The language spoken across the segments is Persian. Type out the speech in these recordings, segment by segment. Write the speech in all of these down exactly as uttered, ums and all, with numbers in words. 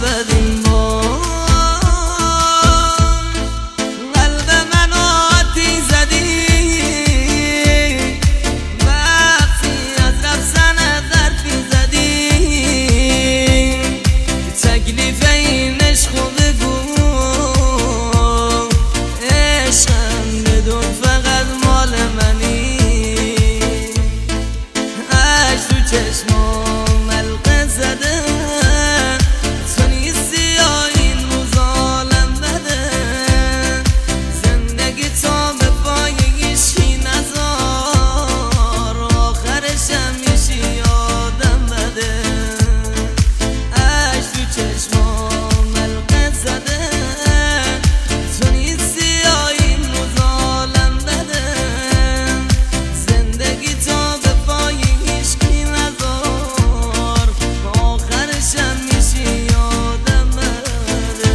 بدیم باش. قلب منو آتی زدی وقتی از رفتن حرفی زدی. تکلیف این عشق بگو، عشقم بدون فقط مال منی. عشق تو چشمام حلقه زده، تو نیستی یا این روزالم بده. زندگی تا به پای هیچکی نذار، آخرشم میشی یادم بده. عشق تو چشمام حلقه زده، تو نیستی یا این روزالم بده. زندگی تا به پای هیچکی نذار، آخرشم میشی یادم بده.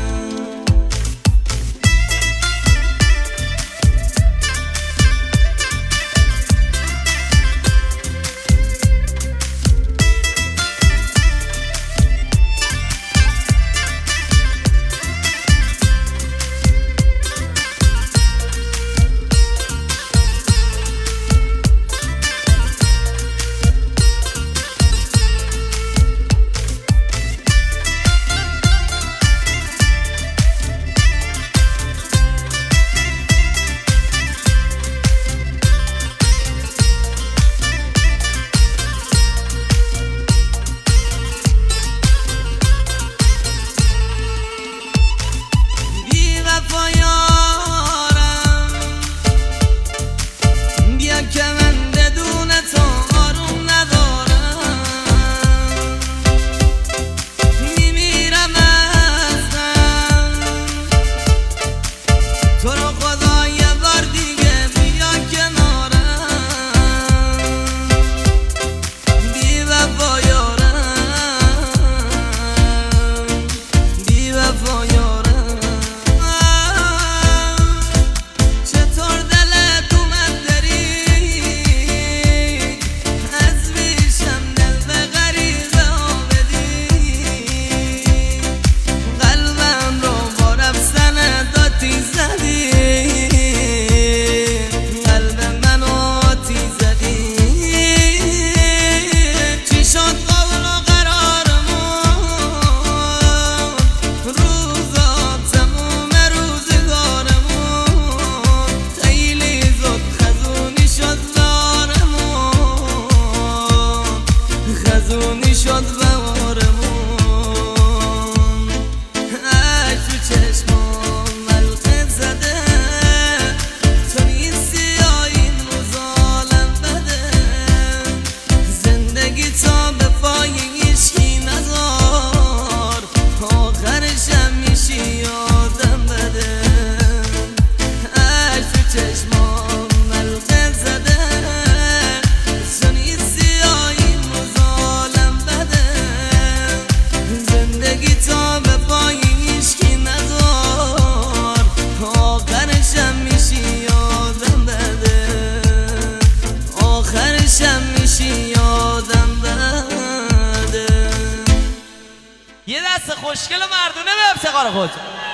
خزونی شد بارمون. عشق تو چشمام حلقه زده، تو نیستی یا این روزالم بده. زندگی تا به پای هیچکی نذار، آخرشم میشی یادم بده. عشق تو چشمام حلقه زده، تو نیستی یا این روزالم بده. زندگی تا به پای هیچکی نذار، آخرشم میشی یادم بده. آخرشم میشی یادم بده. یه دست خوشگل و مردونه به افتخار خود.